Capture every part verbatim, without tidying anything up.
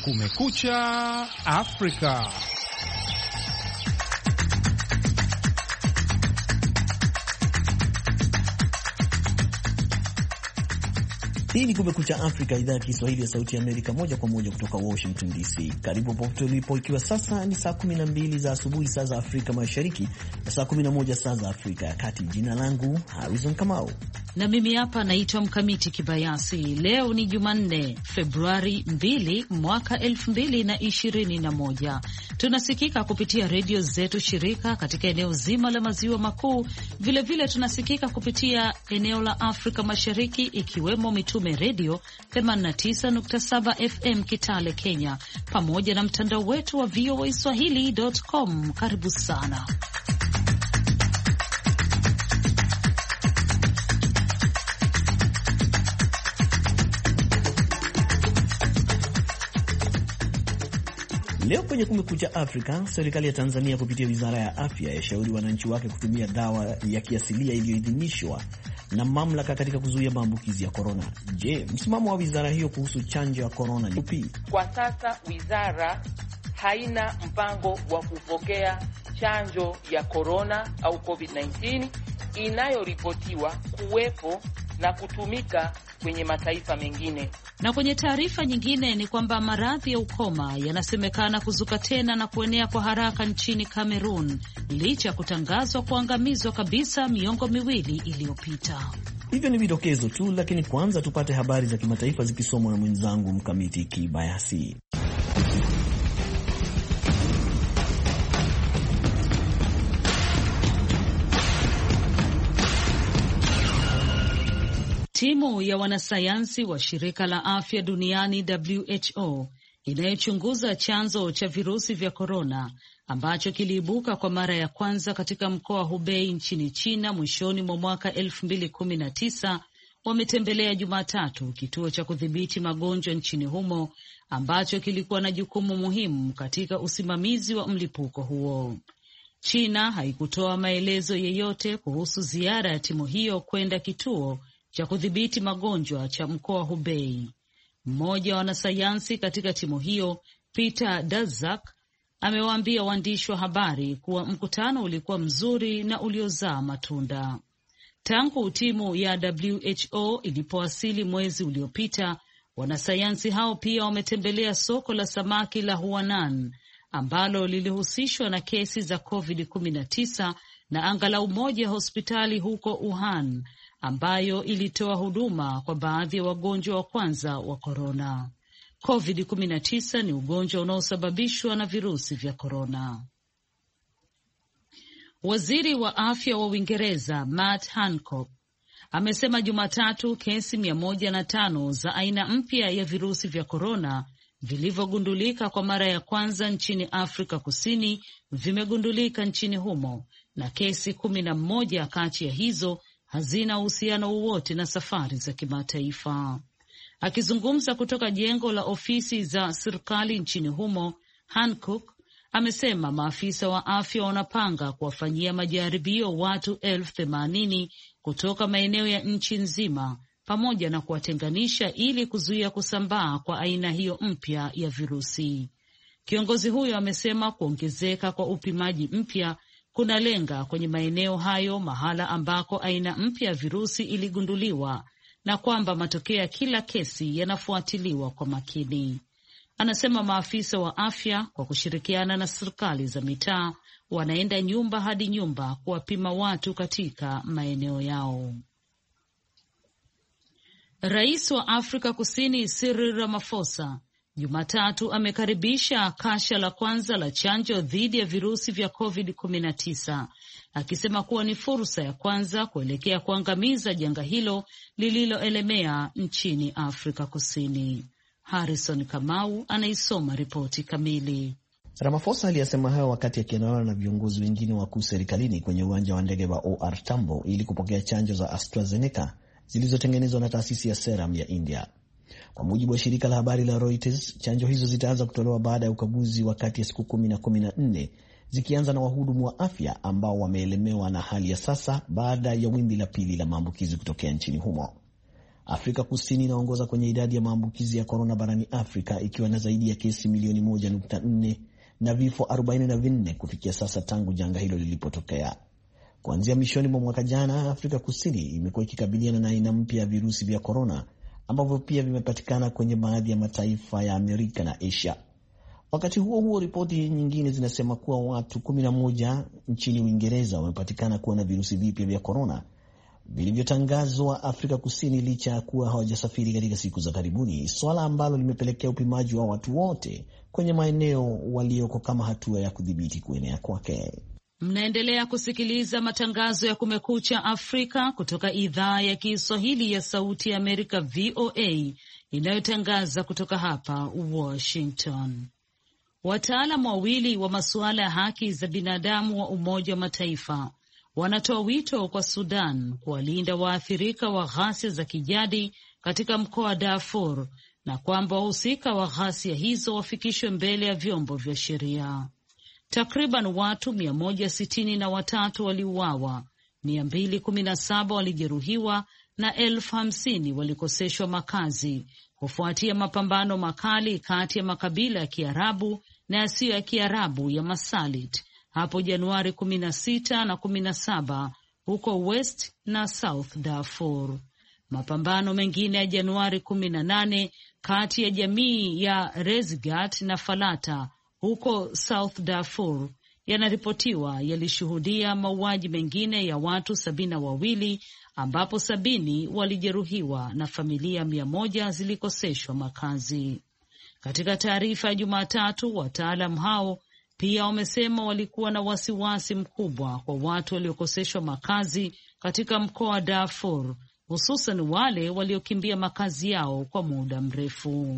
Kumekucha Afrika. Hii ni Kumekucha Afrika, idhaa ya Kiswahili ya Sauti ya Amerika, moja kwa moja kutoka Washington D C. Karibu popote ulipo, ikiwa sasa ni saa kumi na mbili za asubuhi saa za Afrika Mashariki na saa kumi na moja saa za Afrika ya Kati. Jina langu Harrison Kamau na mimi hapa naitwa Mkamiti Kibayasi. Leo ni Jumanne, Februari mbili mwaka elfu mbili na ishirini na moja. Tunasikika kupitia redio zetu shirika katika eneo zima la maziwa makuu. Vilevile tunasikika kupitia eneo la Afrika Mashariki, ikiwemo Mitume Redio themanini na tisa nukta saba F M Kitale, Kenya, pamoja na mtandao wetu wa V O A Swahili dot com. Karibu sana. Leo kwenye Kumekucha Afrika, serikali ya Tanzania kupitia wizara ya afya yashauri wananchi wake kutumia dawa ya kiasilia iliyoidhinishwa na mamlaka katika kuzuia maambukizi ya korona. Je, msimamo wa wizara hiyo kuhusu chanjo ya korona ni upi? Kwa sasa wizara haina mpango wa kupokea chanjo ya korona au covid kumi na tisa inayoripotiwa kuwepo na kutumika kwenye mataifa mengine. Na kwenye taarifa nyingine ni kwamba maradhi ya ukoma yanasemekana kuzuka tena na kuenea kwa haraka nchini Cameroon licha ya kutangazwa kuangamizwa kabisa miongo miwili iliyopita. Hivyo ni vidokezo tu, lakini kwanza tupate habari za kimataifa zikisomwa na mwenzangu Mkamiti Kibayasi. Timu ya wanasayansi wa shirika la afya duniani W H O inayochunguza chanzo cha virusi vya korona ambacho kiliibuka kwa mara ya kwanza katika mkoa wa Hubei nchini China mwishoni mwa mwaka elfu mbili kumi na tisa wametembelea Jumatatu kituo cha kudhibiti magonjwa nchini humo ambacho kilikuwa na jukumu muhimu katika usimamizi wa mlipuko huo. China haikutoa maelezo yeyote kuhusu ziara ya timu hiyo kwenda kituo cha kudhibiti magonjwa cha mkoa Hubei. Mmoja wa wanasayansi katika timu hiyo, Peter Daszak, amewaambia waandishi wa habari kuwa mkutano ulikuwa mzuri na uliozaa matunda. Tangu timu ya W H O ilipowasili mwezi uliopita, wanasayansi hao pia wametembelea soko la samaki la Huanan ambalo lilihusishwa na kesi za covid kumi na tisa na angalau moja hospitali huko Wuhan ambayo ilitoa huduma kwa baadhi ya wagonjwa wa kwanza wa korona. covid kumi na tisa ni ugonjwa unaosababishwa na virusi vya korona. Waziri wa afya wa Uingereza Matt Hancock amesema Jumatatu kesi mia moja na tano za aina mpya ya virusi vya korona vilivyogundulika kwa mara ya kwanza nchini Afrika Kusini vimegundulika nchini humo, na kesi kumi na moja kati ya hizo hazina uhusiano wowote na safari za kimataifa. Akizungumza kutoka jengo la ofisi za serikali nchini humo, Hancock amesema maafisa wa afya wanapanga kuwafanyia majaribio watu elfu themanini kutoka maeneo ya nchi nzima pamoja na kuwatenganisha ili kuzuia kusambaa kwa aina hiyo mpya ya virusi. Kiongozi huyo amesema kuongezeka kwa upimaji mpya kuna lenga kwenye maeneo hayo mahala ambako aina mpya ya virusi iligunduliwa na kwamba matokeo ya kila kesi yanafuatiliwa kwa makini. Anasema maafisa wa afya kwa kushirikiana na serikali za mitaa wanaenda nyumba hadi nyumba kuwapima watu katika maeneo yao. Rais wa Afrika Kusini Cyril Ramaphosa Jumatatu amekaribisha kasha la kwanza la chanjo dhidi ya virusi vya covid kumi na tisa, akisema kuwa ni fursa ya kwanza kuelekea kuangamiza janga hilo lililoelemea nchini Afrika Kusini. Harrison Kamau anaisoma ripoti kamili. Ramaphosa aliyasema hayo wakati akiandamana na viongozi wengine wakuu serikalini kwenye uwanja wa ndege wa O R Tambo ili kupokea chanjo za AstraZeneca zilizotengenezwa na taasisi ya Serum ya India. Kwa mujibu wa shirika la habari la Reuters, chanjo hizo zitaanza kutolewa baada ya ukaguzi wa kati ya siku kumi na kumi na nne, zikianza na wahudumu wa afya ambao wameelemewa na hali ya sasa baada ya wimbi la pili la maambukizi kutokea nchini humo. Afrika Kusini inaongoza kwenye idadi ya maambukizi ya korona barani Afrika ikiwa na zaidi ya kesi milioni moja nukta nne na vifo arobaini na vinne kufikia sasa tangu janga hilo lilipotokea. Kuanzia mwishoni mwa mwaka jana, Afrika Kusini imekuwa ikikabiliana na aina mpya ya virusi vya korona ambavyo pia vimepatikana kwenye baadhi ya mataifa ya Amerika na Asia. Wakati huo huo, ripoti nyingine zinasema kuwa watu kumi na moja nchini Uingereza wamepatikana kuwa na virusi vipya vya korona vilivyotangazwa Afrika Kusini licha ya kuwa hawajasafiri katika siku za karibuni, swala ambalo limepelekea upimaji wa watu wote kwenye maeneo walioko kama hatua ya kudhibiti kuenea kwake. Mnaendelea kusikiliza matangazo ya Kumekucha Afrika kutoka idhaa ya Kiswahili ya Sauti ya Amerika V O A inayotangaza kutoka hapa Washington. Wataalamu wawili wa masuala ya haki za binadamu wa Umoja wa Mataifa wanatoa wito kwa Sudan kuwalinda waathirika wa ghasia za kijadi katika mkoa wa Darfur na kwamba wahusika wa ghasia hizo wafikishwe mbele ya vyombo vya sheria. Takriban watu mia moja sitini na watatu waliuawa, mia mbili kumi na saba walijeruhiwa na elfu hamsini walikoseshwa makazi kufuatia mapambano makali kati ya makabila ya Kiarabu na yasiyo ya Kiarabu ya Masalit hapo Januari kumi na sita na kumi na saba huko West na South Darfur. Mapambano mengine ya Januari kumi na nane kati ya jamii ya Rezgat na Falata huko South Darfur yanaripotiwa yalishuhudia mauaji mengine ya watu sabini na wawili ambapo sabini walijeruhiwa na familia mia moja zilikoseshwa makazi. Katika taarifa ya Jumatatu, wataalam hao pia wamesema walikuwa na wasiwasi mkubwa kwa watu waliokoseshwa makazi katika mkoa wa Darfur, hususan wale waliokimbia makazi yao kwa muda mrefu.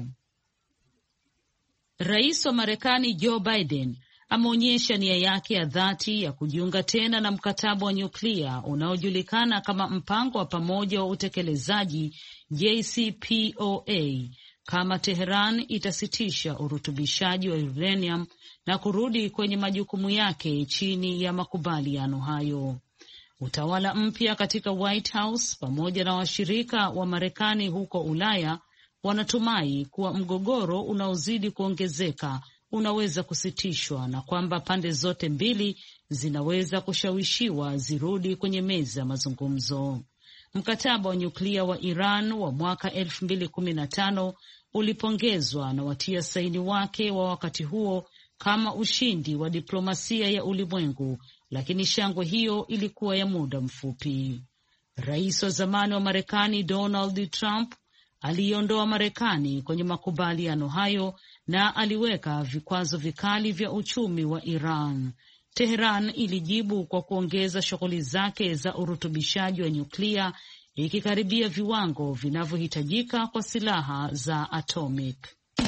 Rais wa Marekani Joe Biden ameonyesha nia yake ya dhati ya kujiunga tena na mkataba wa nyuklia unaojulikana kama mpango wa pamoja wa utekelezaji J C P O A kama Teheran itasitisha urutubishaji wa uranium na kurudi kwenye majukumu yake chini ya makubaliano hayo. Utawala mpya katika White House pamoja na washirika wa Marekani huko Ulaya wanatumai kuwa mgogoro unaozidi kuongezeka unaweza kusitishwa na kwamba pande zote mbili zinaweza kushawishiwa zirudi kwenye meza ya mazungumzo. Mkataba wa nyuklia wa Iran wa mwaka elfu mbili kumi na tano ulipongezwa na watia saini wake wa wakati huo kama ushindi wa diplomasia ya ulimwengu, lakini shangwe hiyo ilikuwa ya muda mfupi. Rais wa zamani wa Marekani Donald Trump aliiondoa Marekani kwenye makubaliano hayo na aliweka vikwazo vikali vya uchumi wa Iran. Teheran ilijibu kwa kuongeza shughuli zake za urutubishaji wa nyuklia, ikikaribia viwango vinavyohitajika kwa silaha za atomic.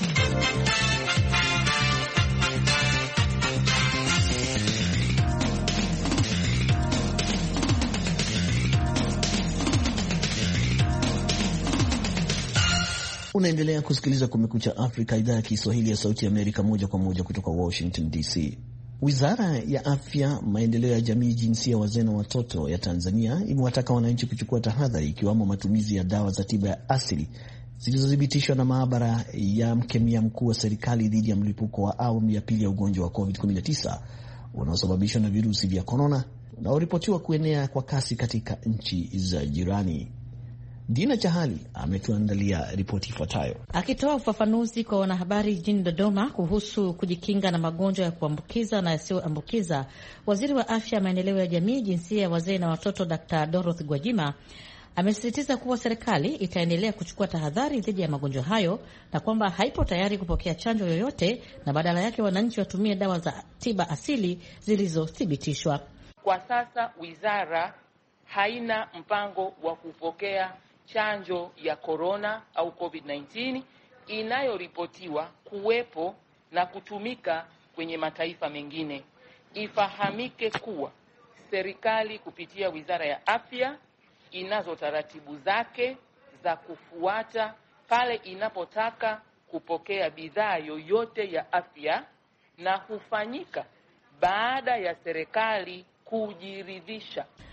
Unaendelea kusikiliza Kumekucha Afrika, idhaa ya Kiswahili ya Sauti ya Amerika, moja kwa moja kutoka Washington D C. Wizara ya Afya, Maendeleo ya Jamii, Jinsia, Wazee na Watoto ya Tanzania imewataka wananchi kuchukua tahadhari, ikiwamo matumizi ya dawa za tiba ya asili zilizothibitishwa na maabara ya mkemia mkuu wa serikali dhidi ya mlipuko wa awamu ya pili ya ugonjwa wa covid kumi na tisa unaosababishwa na virusi vya korona unaoripotiwa kuenea kwa kasi katika nchi za jirani. Dina Chahali ametuandalia ripoti ifuatayo. Akitoa ufafanuzi kwa wanahabari jijini Dodoma kuhusu kujikinga na magonjwa ya kuambukiza na yasiyoambukiza, Waziri wa Afya, Maendeleo ya Jamii, Jinsia, Wazee na Watoto Daktari Dorothy Gwajima amesisitiza kuwa serikali itaendelea kuchukua tahadhari dhidi ya magonjwa hayo na kwamba haipo tayari kupokea chanjo yoyote na badala yake wananchi watumie dawa za tiba asili zilizothibitishwa. Kwa sasa wizara haina mpango wa kupokea chanjo ya corona au covid kumi na tisa inayoripotiwa kuwepo na kutumika kwenye mataifa mengine. Ifahamike kuwa serikali kupitia Wizara ya Afya inazo taratibu zake za kufuata pale inapotaka kupokea bidhaa yoyote ya afya, na hufanyika baada ya serikali kujiridhisha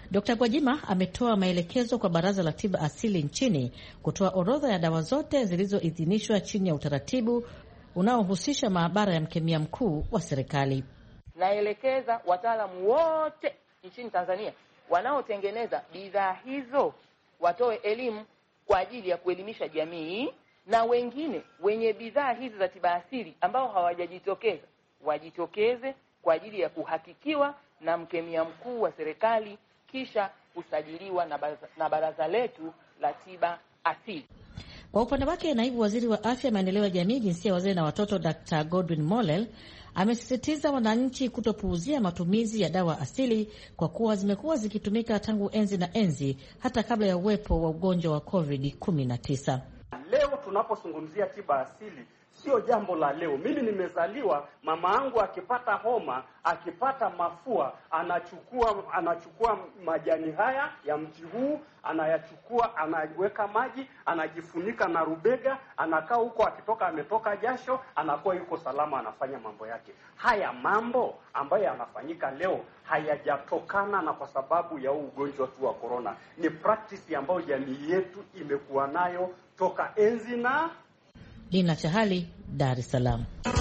Dokta Gwajima ametoa maelekezo kwa Baraza la Tiba Asili nchini kutoa orodha ya dawa zote zilizoidhinishwa chini ya utaratibu unaohusisha maabara ya mkemia mkuu wa serikali. Naelekeza wataalamu wote nchini Tanzania wanaotengeneza bidhaa hizo watoe elimu kwa ajili ya kuelimisha jamii, na wengine wenye bidhaa hizi za tiba asili ambao hawajajitokeza wajitokeze kwa ajili ya kuhakikiwa na mkemia mkuu wa serikali, kisha kusajiliwa na baraza, na baraza letu la tiba asili. Kwa upande wake, naibu waziri wa afya, maendeleo ya jamii, jinsia, wazee na watoto, Daktari Godwin Mollel amesisitiza wananchi kutopuuzia matumizi ya dawa asili kwa kuwa zimekuwa zikitumika tangu enzi na enzi hata kabla ya uwepo wa ugonjwa wa covid kumi na tisa. Leo tunapozungumzia tiba asili sio jambo la leo. Mimi nimezaliwa, mama yangu akipata homa, akipata mafua, anachukua anachukua majani haya ya mti huu, anayachukua, anaweka maji, anajifunika na rubega, anakaa huko, akitoka ametoka jasho, anakuwa yuko salama, anafanya mambo yake. Haya mambo ambayo yanafanyika leo hayajatokana na kwa sababu ya ugonjwa tu wa corona. Ni practice ambayo jamii yetu imekuwa nayo toka enzi na Dina Chahali, Dar es Salaam.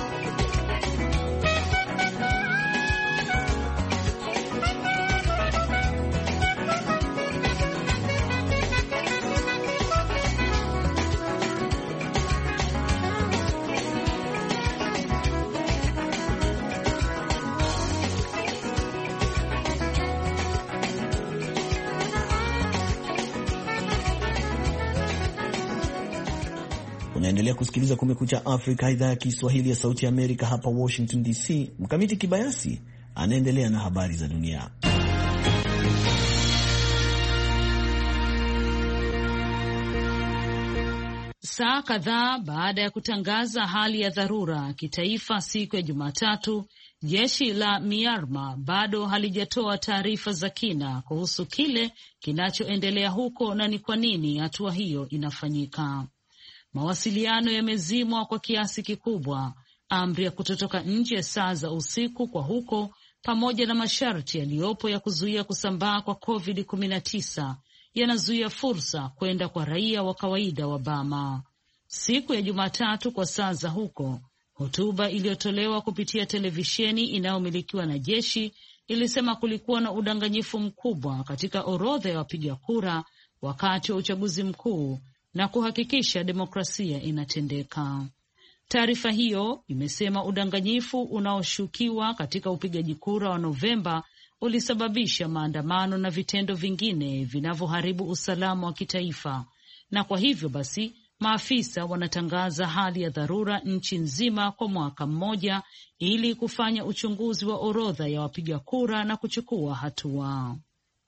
Unaendelea kusikiliza Kumekucha Afrika, idhaa ya Kiswahili ya Sauti ya Amerika hapa Washington D C. Mkamiti Kibayasi anaendelea na habari za dunia. Saa kadhaa baada ya kutangaza hali ya dharura kitaifa siku ya Jumatatu, jeshi la Myanmar bado halijatoa taarifa za kina kuhusu kile kinachoendelea huko na ni kwa nini hatua hiyo inafanyika. Mawasiliano yamezimwa kwa kiasi kikubwa, amri ya kutotoka nje saa za usiku kwa huko, pamoja na masharti yaliyopo ya kuzuia kusambaa kwa covid kumi na tisa yanazuia fursa kwenda kwa raia wa kawaida wa Burma. Siku ya Jumatatu kwa saa za huko, hotuba iliyotolewa kupitia televisheni inayomilikiwa na jeshi ilisema kulikuwa na udanganyifu mkubwa katika orodha ya wapiga kura wakati wa uchaguzi mkuu na kuhakikisha demokrasia inatendeka. Taarifa hiyo imesema udanganyifu unaoshukiwa katika upigaji kura wa Novemba ulisababisha maandamano na vitendo vingine vinavyoharibu usalama wa kitaifa, na kwa hivyo basi maafisa wanatangaza hali ya dharura nchi nzima kwa mwaka mmoja ili kufanya uchunguzi wa orodha ya wapiga kura na kuchukua hatua.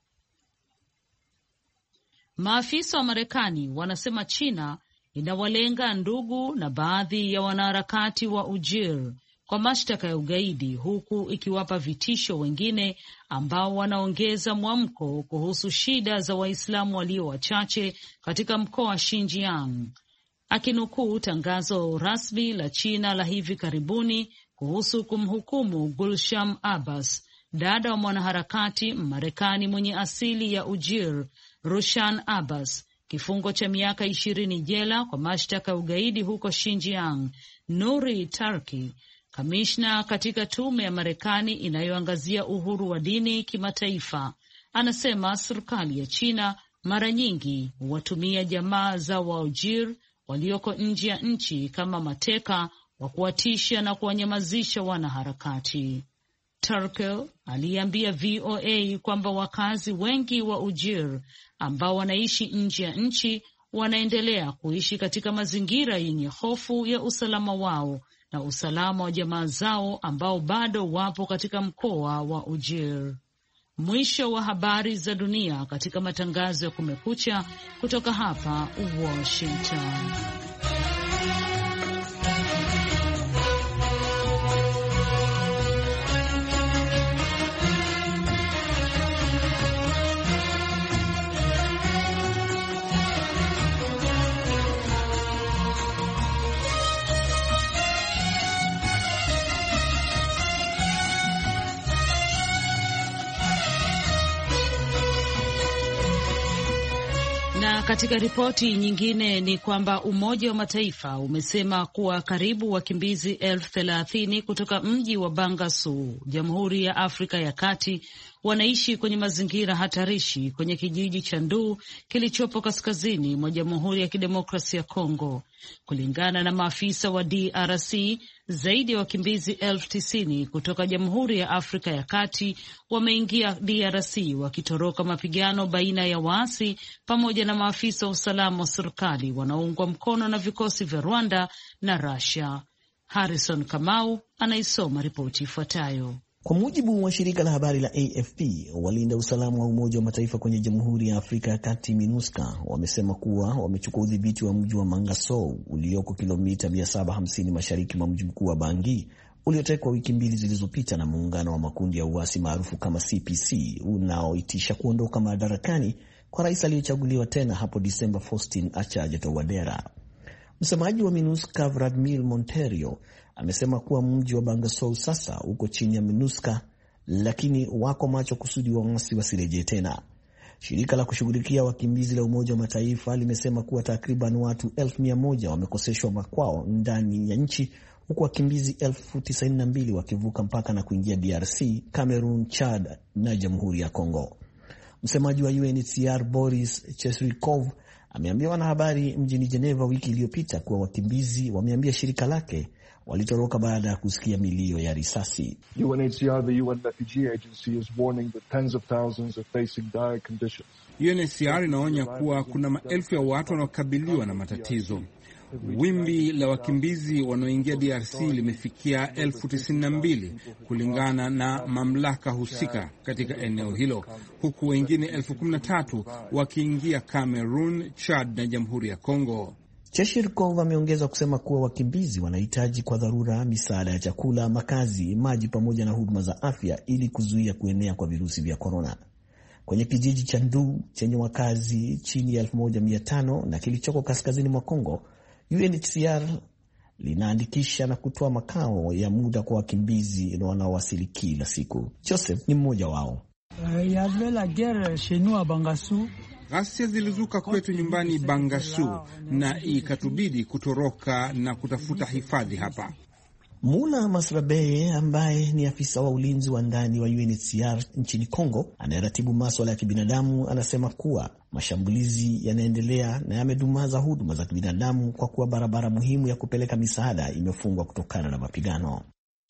Maafisa wa Marekani wanasema China inawalenga ndugu na baadhi ya wanaharakati wa Ujir kwa mashtaka ya ugaidi, huku ikiwapa vitisho wengine ambao wanaongeza mwamko kuhusu shida za Waislamu walio wachache katika mkoa wa Xinjiang. Akinukuu tangazo rasmi la China la hivi karibuni kuhusu kumhukumu Gulsham Abbas, dada wa mwanaharakati Mmarekani mwenye asili ya Ujir Rushan Abbas, kifungo cha miaka ishirini jela kwa mashtaka ya ugaidi huko Xinjiang, Nuri Tarki, kamishna katika tume ya Marekani inayoangazia uhuru wa dini kimataifa, anasema serikali ya China mara nyingi huwatumia jamaa za Waujir walioko nje ya nchi kama mateka wa kuwatisha na kuwanyamazisha wanaharakati. Turkel aliambia V O A kwamba wakazi wengi wa Ujir ambao wanaishi nje ya nchi wanaendelea kuishi katika mazingira yenye hofu ya usalama wao na usalama wa jamaa zao ambao bado wapo katika mkoa wa Ujir. Mwisho wa habari za dunia katika matangazo ya Kumekucha kutoka hapa Washington. Na katika ripoti nyingine ni kwamba Umoja wa Mataifa umesema kuwa karibu wakimbizi elfu thelathini kutoka mji wa Bangassou, Jamhuri ya Afrika ya Kati, wanaishi kwenye mazingira hatarishi kwenye kijiji cha Nduu kilichopo kaskazini mwa Jamhuri ya Kidemokrasia ya Kongo. Kulingana na maafisa wa D R C, zaidi ya wakimbizi elfu tisini kutoka Jamhuri ya Afrika ya Kati wameingia D R C wakitoroka mapigano baina ya waasi pamoja na maafisa wa usalama wa serikali wanaoungwa mkono na vikosi vya Rwanda na Russia. Harrison Kamau anaisoma ripoti ifuatayo. Kwa mujibu wa shirika la habari la A F P, walinda usalama wa Umoja wa Mataifa kwenye Jamhuri ya Afrika ya Kati MINUSCA wamesema kuwa wamechukua udhibiti wa mji wa Mangassou ulioko kilomita mia saba hamsini mashariki mwa mji mkuu wa Bangui uliotekwa wiki mbili zilizopita na muungano wa makundi ya uasi maarufu kama C P C unaoitisha kuondoka madarakani kwa rais aliyechaguliwa tena hapo Disemba Faustin Archange Touadera. Msemaji wa MINUSCA Vladimir Monteiro amesema kuwa mji wa Bangassou sasa uko chini ya MINUSCA, lakini wako macho kusudi waasi wasirejee tena. Shirika la kushughulikia wakimbizi la Umoja wa Mataifa limesema kuwa takriban watu elfu mia moja wamekoseshwa makwao ndani ya nchi, huku wakimbizi elfu tisini na mbili wakivuka mpaka na kuingia D R C, Cameroon, Chad na Jamhuri ya Kongo. Msemaji wa U N H C R Boris Chesrikov ameambia wanahabari mjini Geneva wiki iliyopita kuwa wakimbizi wameambia shirika lake walitoroka baada ya kusikia milio ya risasi. U N H C R, the U N Refugee Agency, is warning that tens of thousands are facing dire conditions. U N H C R inaonya kuwa kuna maelfu ya watu wanaokabiliwa na matatizo. Wimbi la wakimbizi wanaoingia D R C limefikia elfu tisini na mbili kulingana na mamlaka husika katika eneo hilo, huku wengine elfu kumi na tatu wakiingia Cameroon, Chad na Jamhuri ya Kongo. Cheshirkov ameongeza kusema kuwa wakimbizi wanahitaji kwa dharura misaada ya chakula, makazi, maji pamoja na huduma za afya ili kuzuia kuenea kwa virusi vya korona. Kwenye kijiji cha Nduu chenye wakazi chini ya elfu moja mia tano na kilichoko kaskazini mwa Kongo, U N H C R linaandikisha na kutoa makao ya muda kwa wakimbizi wanaowasili kila siku. Joseph ni mmoja wao. Ghasia zilizuka kwetu nyumbani Bangassou na ikatubidi kutoroka na kutafuta hifadhi hapa. Mula Masrabe ambaye ni afisa wa ulinzi wa ndani wa U N H C R nchini Kongo anayeratibu masuala ya kibinadamu anasema kuwa mashambulizi yanaendelea na yamedumaza huduma za kibinadamu kwa kuwa barabara muhimu ya kupeleka misaada imefungwa kutokana na mapigano.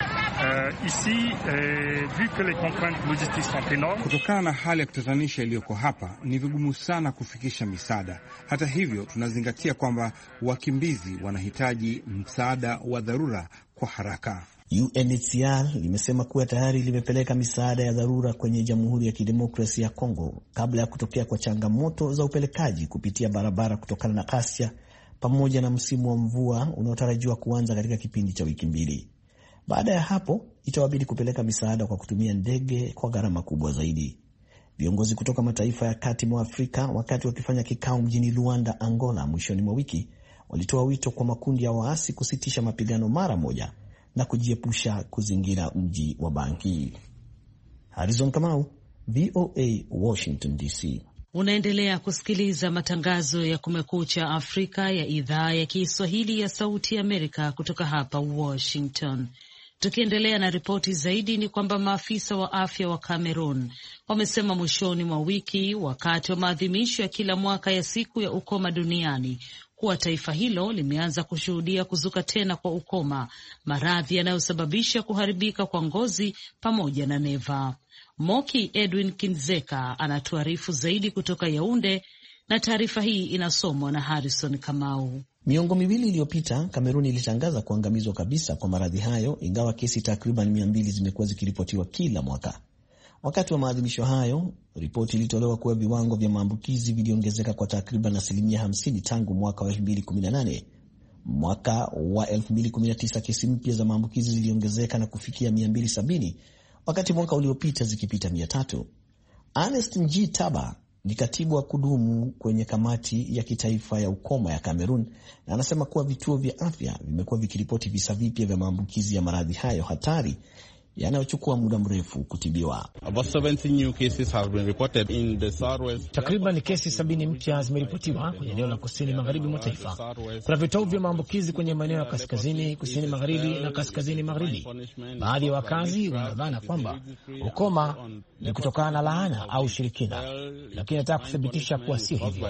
Uh, ici, uh, vu que les contraintes logistiques sont énormes, kutokana na hali ya kutatanisha iliyoko hapa ni vigumu sana kufikisha misaada. Hata hivyo, tunazingatia kwamba wakimbizi wanahitaji msaada wa dharura kwa haraka. U N H C R limesema kuwa tayari limepeleka misaada ya dharura kwenye Jamhuri ya Kidemokrasia ya Kongo kabla ya kutokea kwa changamoto za upelekaji kupitia barabara kutokana na ghasia pamoja na msimu wa mvua unaotarajiwa kuanza katika kipindi cha wiki mbili. Baada ya hapo itawabidi kupeleka misaada kwa kutumia ndege kwa gharama kubwa zaidi. Viongozi kutoka mataifa ya kati mwa Afrika wakati wakifanya kikao mjini Luanda, Angola mwishoni mwa wiki walitoa wito kwa makundi ya waasi kusitisha mapigano mara moja na kujiepusha kuzingira mji wa Bangui. Harrison Kamau, V O A, Washington D C. Unaendelea kusikiliza matangazo ya Kumekucha Afrika ya idhaa ya Kiswahili ya Sauti ya Amerika kutoka hapa Washington. Tukiendelea na ripoti zaidi ni kwamba maafisa wa afya wa Cameroon wamesema mwishoni mwa wiki wakati wa maadhimisho ya kila mwaka ya siku ya ukoma duniani kuwa taifa hilo limeanza kushuhudia kuzuka tena kwa ukoma, maradhi yanayosababisha kuharibika kwa ngozi pamoja na neva. Moki Edwin Kinzeka anatuarifu zaidi kutoka Yaunde na taarifa hii inasomwa na Harrison Kamau. Miongo miwili iliyopita, Kamerun ilitangaza kuangamizwa kabisa kwa maradhi hayo, ingawa kesi takriban mia mbili zimekuwa zikiripotiwa kila mwaka. Wakati wa maadhimisho hayo, ripoti ilitolewa kuwa viwango vya maambukizi viliongezeka kwa takriban asilimia hamsini tangu mwaka wa elfu mbili kumi na nane. Mwaka wa elfu mbili kumi na tisa kesi mpya za maambukizi ziliongezeka na kufikia mia mbili sabini, wakati mwaka uliopita zikipita mia tatu. Ernest Nji Taba ni katibu wa kudumu kwenye kamati ya kitaifa ya ukoma ya Cameroon na anasema kuwa vituo vya afya vimekuwa vikiripoti visa vipya vya maambukizi ya maradhi hayo hatari yanayochukua muda mrefu kutibiwa. Takriban kesi sabini mpya zimeripotiwa kwenye eneo la kusini magharibi mwa taifa. Kuna vitovu vya maambukizi kwenye maeneo ya kaskazini, kusini magharibi na kaskazini magharibi. Baadhi ya wakazi wanadhani kwamba ukoma ni kutokana na laana au shirikina, lakini nataka kuthibitisha kuwa sio hivyo.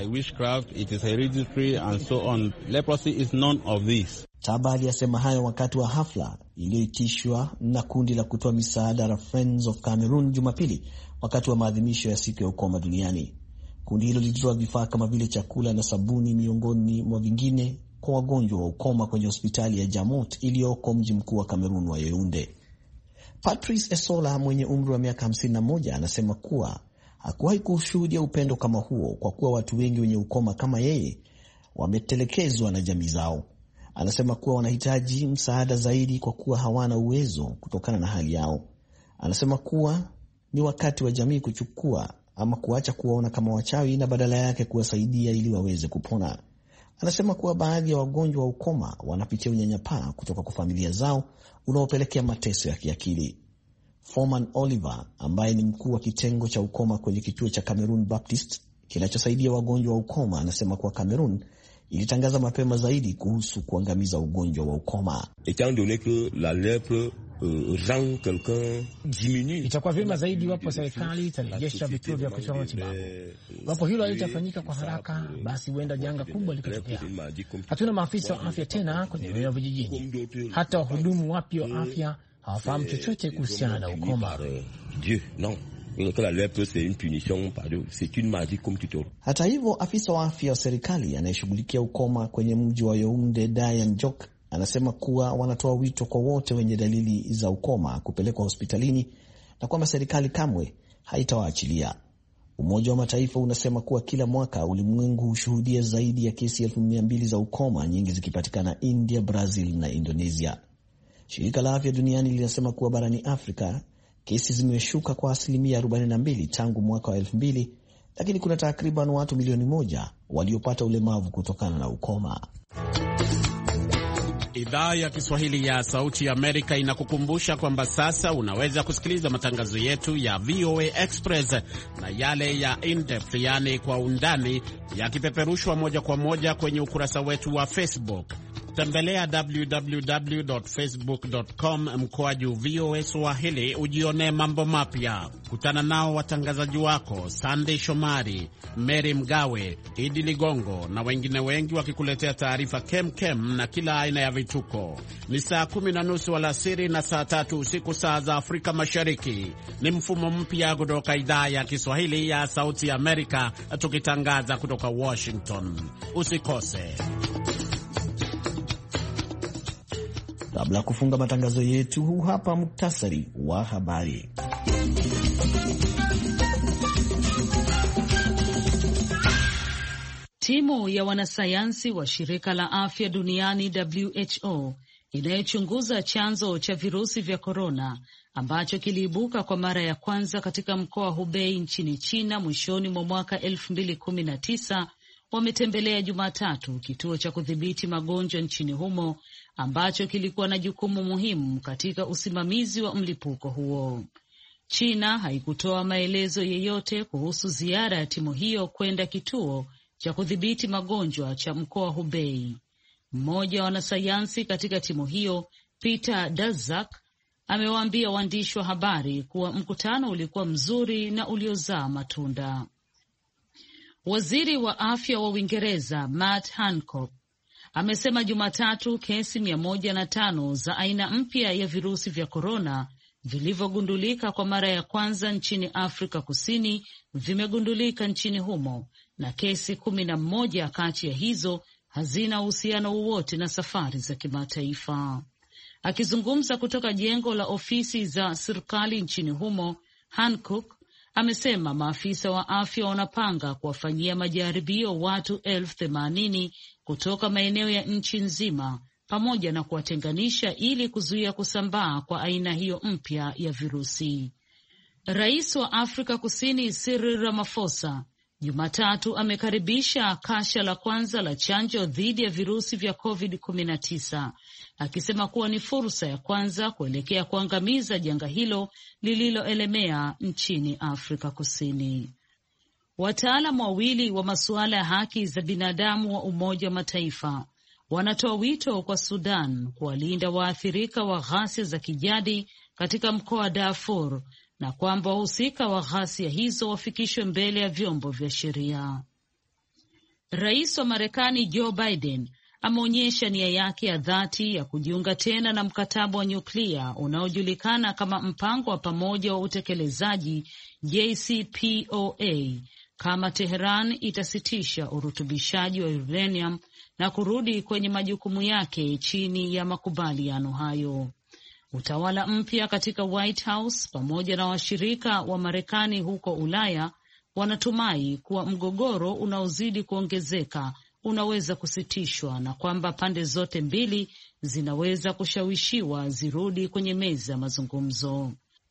Taba aliyasema hayo wakati wa hafla iliyoitishwa na kundi la kutoa misaada la Friends of Cameroon Jumapili wakati wa maadhimisho ya siku ya ukoma duniani. Kundi hilo lilitoa vifaa kama vile chakula na sabuni miongoni mwa vingine kwa wagonjwa wa ukoma kwenye hospitali ya Jamot iliyoko mji mkuu wa Cameroon wa Yaounde. Patrice Esola mwenye umri wa miaka hamsini na moja anasema kuwa hakuwahi kushuhudia upendo kama huo kwa kuwa watu wengi wenye ukoma kama yeye wametelekezwa na jamii zao. Anasema kuwa wanahitaji msaada zaidi kwa kuwa hawana uwezo kutokana na hali yao. Anasema kuwa ni wakati wa jamii kuchukua ama kuacha kuwaona kama wachawi na badala yake kuwasaidia ili waweze kupona. Anasema kuwa baadhi ya wagonjwa wa ukoma wanapitia unyanyapaa kutoka kwa familia zao unaopelekea mateso ya kiakili. Foreman Oliver ambaye ni mkuu wa kitengo cha ukoma kwenye kituo cha Cameroon Baptist kinachosaidia wagonjwa wa ukoma anasema kuwa Cameroon ilitangaza mapema zaidi kuhusu kuangamiza ugonjwa wa ukoma. Itakuwa vyema zaidi iwapo serikali itarejesha vituo vya kutoa matibabu. Iwapo hilo halitafanyika kwa haraka, basi huenda janga kubwa likatokea. Hatuna maafisa wa afya tena kwenye eneo vijijini. Hata wahudumu wapya wa afya hawafahamu chochote kuhusiana na ukoma. Hata hivyo, afisa wa afya wa serikali anayeshughulikia ukoma kwenye mji wa Yaounde, Diane Jok, anasema kuwa wanatoa wito kwa wote wenye dalili za ukoma kupelekwa hospitalini na kwamba serikali kamwe haitawaachilia. Umoja wa Mataifa unasema kuwa kila mwaka ulimwengu hushuhudia zaidi ya kesi elfu mia mbili za ukoma, nyingi zikipatikana India, Brazil na Indonesia. Shirika la Afya Duniani linasema kuwa barani Afrika kesi zimeshuka kwa asilimia arobaini na mbili tangu mwaka wa elfu mbili, lakini kuna takriban watu milioni moja waliopata ulemavu kutokana na ukoma. Idhaa ya Kiswahili ya Sauti ya Amerika inakukumbusha kwamba sasa unaweza kusikiliza matangazo yetu ya V O A Express na yale ya in-depth, yani kwa undani, yakipeperushwa moja kwa moja kwenye ukurasa wetu wa Facebook. Tembelea w w w dot facebook dot com mkoaju V O A Swahili ujionee mambo mapya. Kutana nao watangazaji wako Sunday Shomari, Mary Mgawe, Idi Ligongo na wengine wengi wakikuletea taarifa kem kem na kila aina ya vituko. Ni saa kumi na nusu alasiri na saa tatu usiku saa za Afrika Mashariki. Ni mfumo mpya kutoka idhaa ya Kiswahili ya Sauti ya Amerika, tukitangaza kutoka Washington. Usikose. Kabla ya kufunga matangazo yetu, huu hapa muktasari wa habari. Timu ya wanasayansi wa shirika la afya duniani W H O inayochunguza chanzo cha virusi vya korona ambacho kiliibuka kwa mara ya kwanza katika mkoa wa Hubei nchini China mwishoni mwa mwaka elfu mbili kumi na tisa wametembelea Jumatatu kituo cha kudhibiti magonjwa nchini humo ambacho kilikuwa na jukumu muhimu katika usimamizi wa mlipuko huo. China haikutoa maelezo yeyote kuhusu ziara ya timu hiyo kwenda kituo cha kudhibiti magonjwa cha mkoa wa Hubei. Mmoja wa wanasayansi katika timu hiyo, Peter Daszak, amewaambia waandishi wa habari kuwa mkutano ulikuwa mzuri na uliozaa matunda. Waziri wa afya wa Uingereza Matt Hancock amesema Jumatatu kesi mia moja na tano za aina mpya ya virusi vya korona vilivyogundulika kwa mara ya kwanza nchini Afrika Kusini vimegundulika nchini humo, na kesi kumi na moja kati ya hizo hazina uhusiano wowote na safari za kimataifa. Akizungumza kutoka jengo la ofisi za serikali nchini humo, Hancock amesema maafisa wa afya wanapanga kuwafanyia majaribio watu elfu themanini kutoka maeneo ya nchi nzima pamoja na kuwatenganisha ili kuzuia kusambaa kwa aina hiyo mpya ya virusi. Rais wa Afrika Kusini Cyril Ramaphosa Jumatatu amekaribisha kasha la kwanza la chanjo dhidi ya virusi vya covid kumi na tisa, akisema kuwa ni fursa ya kwanza kuelekea kuangamiza janga hilo lililoelemea nchini Afrika Kusini. Wataalamu wawili wa masuala ya haki za binadamu wa Umoja wa Mataifa wanatoa wito kwa Sudan kuwalinda waathirika wa ghasia za kijadi katika mkoa wa Darfur na kwamba wahusika wa ghasia hizo wafikishwe mbele ya vyombo vya sheria. Rais wa Marekani Joe Biden ameonyesha nia yake ya dhati ya kujiunga tena na mkataba wa nyuklia unaojulikana kama mpango wa pamoja wa utekelezaji J C P O A kama Teheran itasitisha urutubishaji wa uranium na kurudi kwenye majukumu yake chini ya makubaliano hayo. Utawala mpya katika White House pamoja na washirika wa Marekani huko Ulaya wanatumai kuwa mgogoro unaozidi kuongezeka unaweza kusitishwa na kwamba pande zote mbili zinaweza kushawishiwa zirudi kwenye meza ya mazungumzo.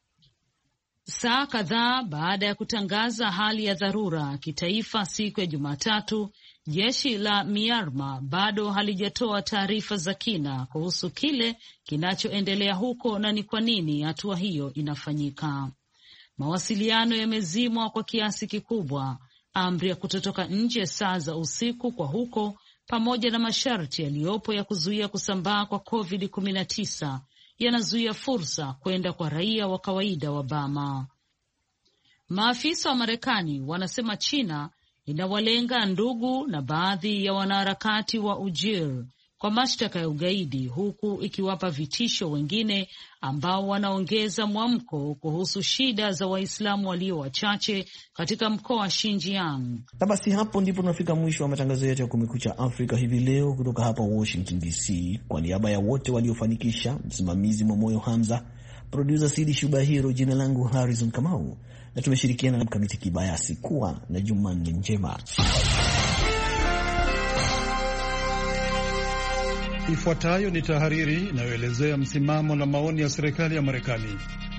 Saa kadhaa baada ya kutangaza hali ya dharura kitaifa siku ya Jumatatu, jeshi la Myanmar bado halijatoa taarifa za kina kuhusu kile kinachoendelea huko na ni kwa nini hatua hiyo inafanyika. Mawasiliano yamezimwa kwa kiasi kikubwa, amri ya kutotoka nje saa za usiku kwa huko, pamoja na masharti yaliyopo ya kuzuia kusambaa kwa covid kumi na tisa yanazuia fursa kwenda kwa raia wa kawaida wa Burma. Maafisa wa Marekani wanasema China inawalenga ndugu na baadhi ya wanaharakati wa Ujir kwa mashtaka ya ugaidi, huku ikiwapa vitisho wengine ambao wanaongeza mwamko kuhusu shida za Waislamu walio wachache katika mkoa wa Xinjiang. Na basi hapo ndipo tunafika mwisho wa matangazo yetu ya Kumekucha Afrika hivi leo kutoka hapa Washington D C. Kwa niaba ya wote waliofanikisha, msimamizi Momoyo Hamza, producer Sidi Shubahiro, jina langu Harrison Kamau na tumeshirikiana na Mkamiti Kibayasi. Kuwa na Jumanne njema. Ifuatayo ni tahariri inayoelezea msimamo na maoni ya serikali ya Marekani.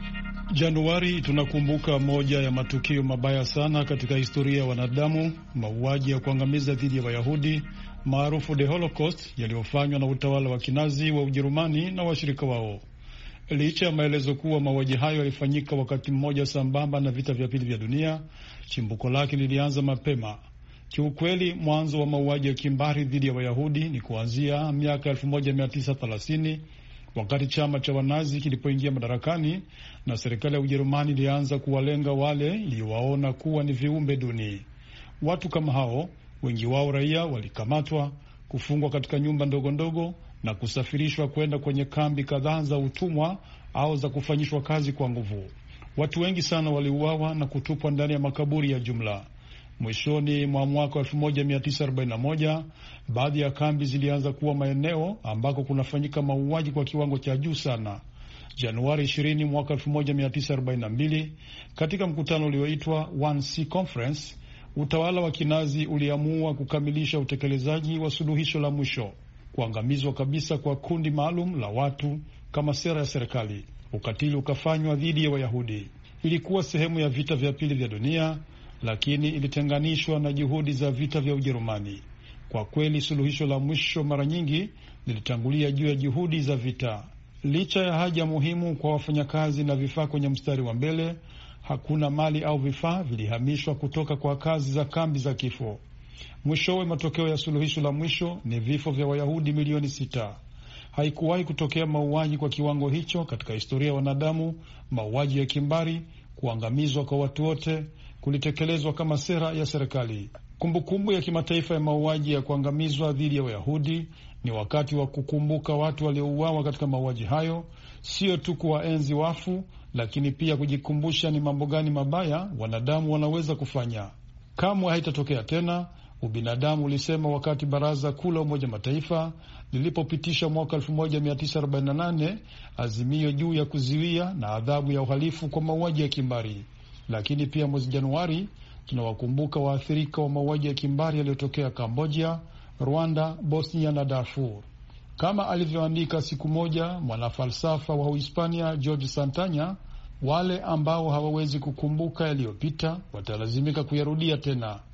Januari tunakumbuka moja ya matukio mabaya sana katika historia ya wanadamu, mauaji ya kuangamiza dhidi ya Wayahudi maarufu the Holocaust, yaliyofanywa na utawala wa Kinazi wa Ujerumani na washirika wao. Licha ya maelezo kuwa mauaji hayo yalifanyika wakati mmoja sambamba na vita vya pili vya dunia, chimbuko lake lilianza mapema. Kiukweli, mwanzo wa mauaji ya kimbari dhidi ya Wayahudi ni kuanzia miaka elfu moja mia tisa thelathini wakati chama cha Wanazi kilipoingia madarakani na serikali ya Ujerumani ilianza kuwalenga wale iliyowaona kuwa ni viumbe duni. Watu kama hao, wengi wao raia, walikamatwa, kufungwa katika nyumba ndogo ndogo na kusafirishwa kwenda kwenye kambi kadhaa za utumwa au za kufanyishwa kazi kwa nguvu. Watu wengi sana waliuawa na kutupwa ndani ya makaburi ya jumla. Mwishoni mwa mwaka elfu moja mia tisa arobaini na moja, baadhi ya kambi zilianza kuwa maeneo ambako kunafanyika mauaji kwa kiwango cha juu sana. Januari ishirini mwaka elfu moja mia tisa arobaini na mbili, katika mkutano ulioitwa one C Conference, utawala wa Kinazi uliamua kukamilisha utekelezaji wa suluhisho la mwisho, kuangamizwa kabisa kwa kundi maalum la watu kama sera ya serikali. Ukatili ukafanywa dhidi ya Wayahudi. Ilikuwa sehemu ya vita vya pili vya dunia, lakini ilitenganishwa na juhudi za vita vya Ujerumani. Kwa kweli, suluhisho la mwisho mara nyingi lilitangulia juu ya juhudi za vita. Licha ya haja muhimu kwa wafanyakazi na vifaa kwenye mstari wa mbele, hakuna mali au vifaa vilihamishwa kutoka kwa kazi za kambi za kifo. Mwishowe, matokeo ya suluhisho la mwisho ni vifo vya Wayahudi milioni sita. Haikuwahi kutokea mauaji kwa kiwango hicho katika historia ya wanadamu. Mauaji ya kimbari, kuangamizwa kwa watu wote, kulitekelezwa kama sera ya serikali. Kumbukumbu ya kimataifa ya mauaji ya kuangamizwa dhidi ya Wayahudi ni wakati wa kukumbuka watu waliouawa katika mauaji hayo, sio tu kuwaenzi wafu, lakini pia kujikumbusha ni mambo gani mabaya wanadamu wanaweza kufanya. Kamwe haitatokea tena, ubinadamu ulisema wakati Baraza Kuu la Umoja Mataifa lilipopitisha mwaka elfu moja mia tisa arobaini na nane azimio juu ya kuzuia na adhabu ya uhalifu kwa mauaji ya kimbari. Lakini pia mwezi Januari tunawakumbuka waathirika wa mauaji ya kimbari yaliyotokea Kambodia, Rwanda, Bosnia na Darfur. Kama alivyoandika siku moja mwanafalsafa wa Uhispania George Santana, wale ambao hawawezi kukumbuka yaliyopita watalazimika kuyarudia tena.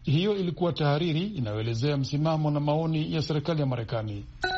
Hiyo ilikuwa tahariri inayoelezea msimamo na maoni ya serikali ya Marekani.